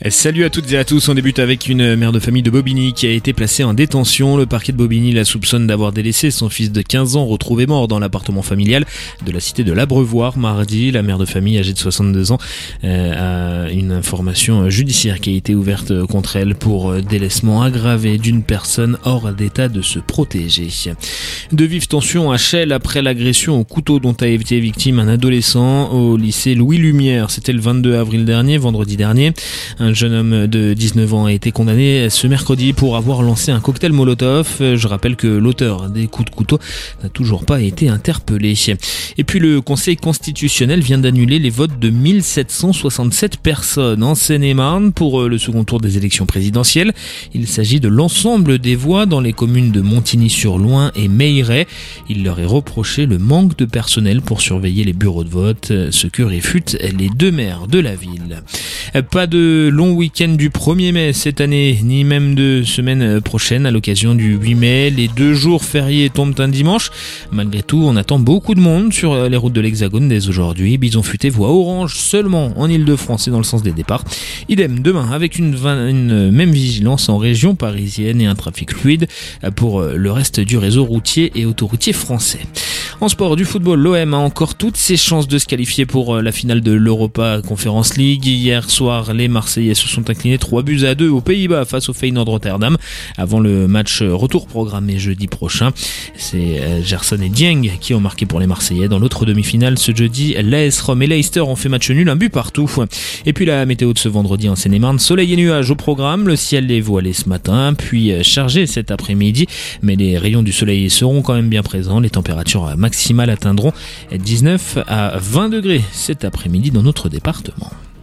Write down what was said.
Salut à toutes et à tous, on débute avec une mère de famille de Bobigny qui a été placée en détention. Le parquet de Bobigny la soupçonne d'avoir délaissé son fils de 15 ans retrouvé mort dans l'appartement familial de la cité de l'Abreuvoir mardi. La mère de famille âgée de 62 ans a une information judiciaire qui a été ouverte contre elle pour délaissement aggravé d'une personne hors d'état de se protéger. De vives tensions à Chelles après l'agression au couteau dont a été victime un adolescent au lycée Louis Lumière. C'était le 22 avril dernier, vendredi dernier. Un jeune homme de 19 ans a été condamné ce mercredi pour avoir lancé un cocktail Molotov. Je rappelle que l'auteur des coups de couteau n'a toujours pas été interpellé. Et puis le Conseil constitutionnel vient d'annuler les votes de 1767 personnes en Seine-et-Marne pour le second tour des élections présidentielles. Il s'agit de l'ensemble des voix dans les communes de Montigny-sur-Loing et Meilleray. Il leur est reproché le manque de personnel pour surveiller les bureaux de vote, ce que réfutent les deux maires de la ville. Pas de long week-end du 1er mai cette année, ni même de semaine prochaine à l'occasion du 8 mai. Les 2 jours fériés tombent un dimanche. Malgré tout, on attend beaucoup de monde sur les routes de l'Hexagone dès aujourd'hui. Bison futé voie orange seulement en Ile-de-France et dans le sens des départs. Idem demain avec une même vigilance en région parisienne et un trafic fluide pour le reste du réseau routier et autoroutier français. En sport, du football, l'OM a encore toutes ses chances de se qualifier pour la finale de l'Europa Conference League. Hier soir, les Marseillais se sont inclinés 3-2 aux Pays-Bas face au Feyenoord Rotterdam avant le match retour programmé jeudi prochain. C'est Gerson et Dieng qui ont marqué pour les Marseillais. Dans l'autre demi-finale, ce jeudi, l'AS Rome et Leicester ont fait match nul, un but partout. Et puis la météo de ce vendredi en Seine-et-Marne, soleil et nuages au programme. Le ciel est voilé ce matin, puis chargé cet après-midi. Mais les rayons du soleil seront quand même bien présents. Les températures maximales atteindront 19 à 20 degrés cet après-midi dans notre département.